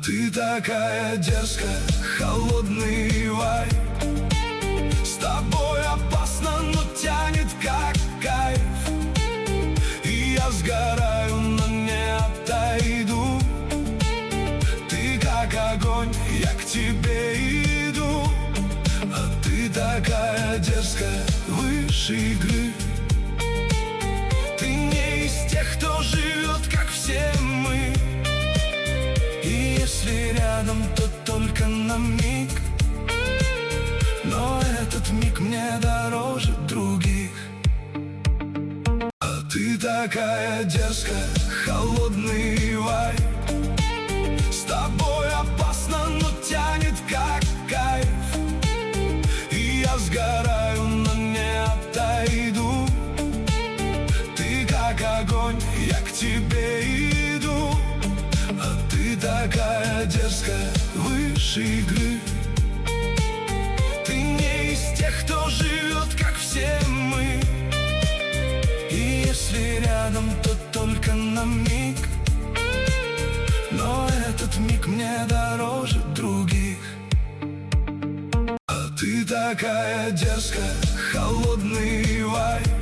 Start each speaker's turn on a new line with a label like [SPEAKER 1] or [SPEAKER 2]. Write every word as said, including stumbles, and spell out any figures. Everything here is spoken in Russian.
[SPEAKER 1] Ты такая дерзкая, холодный вайб. С тобой опасно, но тянет как кайф. И я сгораю, но не отойду. Ты как огонь, я к тебе иду. А ты такая дерзкая, выше игры. Ты не из тех, кто живет, как все мы. И если рядом, то только на миг. Но этот миг мне дороже других. А ты такая дерзкая, холодный вайб. С тобой опасно, но тянет как кайф. И я сгораю, но не отойду. Ты как огонь, я к тебе иду. А ты такая дерзкая, выше игры. Ты не из тех, кто живет, как все мы. И если рядом, то только на миг. Но этот миг мне дороже других. А ты такая дерзкая, холодный вайб.